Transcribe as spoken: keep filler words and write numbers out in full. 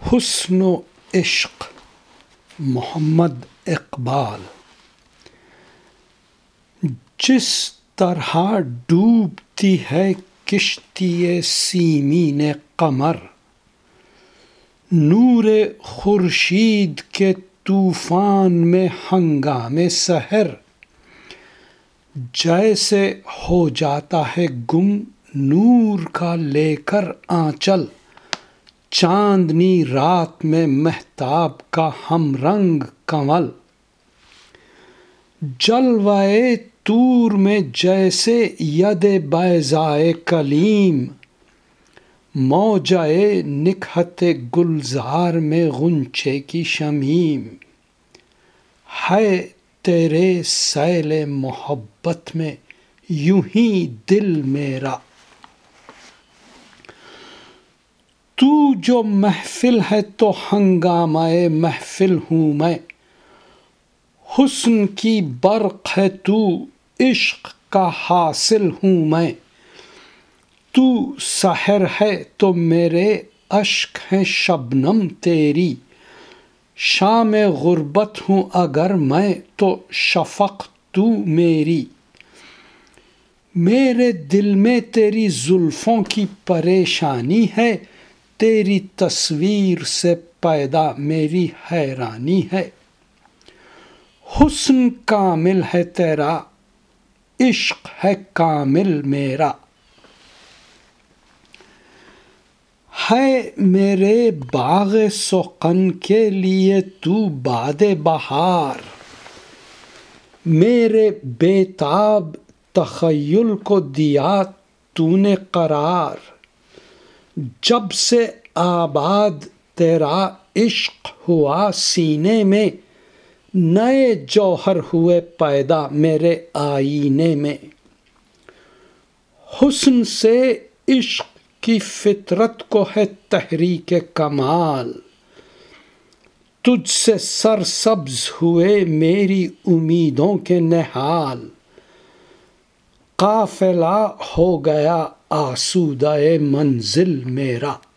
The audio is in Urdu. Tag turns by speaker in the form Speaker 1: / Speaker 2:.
Speaker 1: حسن و عشق محمد اقبال۔ جس طرح ڈوبتی ہے کشتی سیمین قمر، نور خورشید کے طوفان میں ہنگام سحر، جیسے ہو جاتا ہے گم نور کا لے کر آنچل، چاندنی رات میں مہتاب کا ہم رنگ کنول، جلوہ طور میں جیسے ید بیضائے کلیم، موجۂ نکہت گلزار میں غنچے کی شمیم، ہے تیرے سیل محبت میں یوں ہی دل میرا۔ تو جو محفل ہے تو ہنگامہ محفل ہوں میں، حسن کی برق ہے تو عشق کا حاصل ہوں میں، تو سحر ہے تو میرے اشک ہیں شبنم تیری، شام غربت ہوں اگر میں تو شفق تو میری، میرے دل میں تیری زلفوں کی پریشانی ہے، تیری تصویر سے پیدا میری حیرانی ہے، حسن کامل ہے تیرا عشق ہے کامل میرا، ہے میرے باغ سخن کے لیے تو باد بہار، میرے بے تاب تخیل کو دیا تو نے قرار، جب سے آباد تیرا عشق ہوا سینے میں، نئے جوہر ہوئے پیدا میرے آئینے میں، حسن سے عشق کی فطرت کو ہے تحریک کمال، تجھ سے سرسبز ہوئے میری امیدوں کے نہال، قافلہ ہو گیا آسودہ منزل میرا۔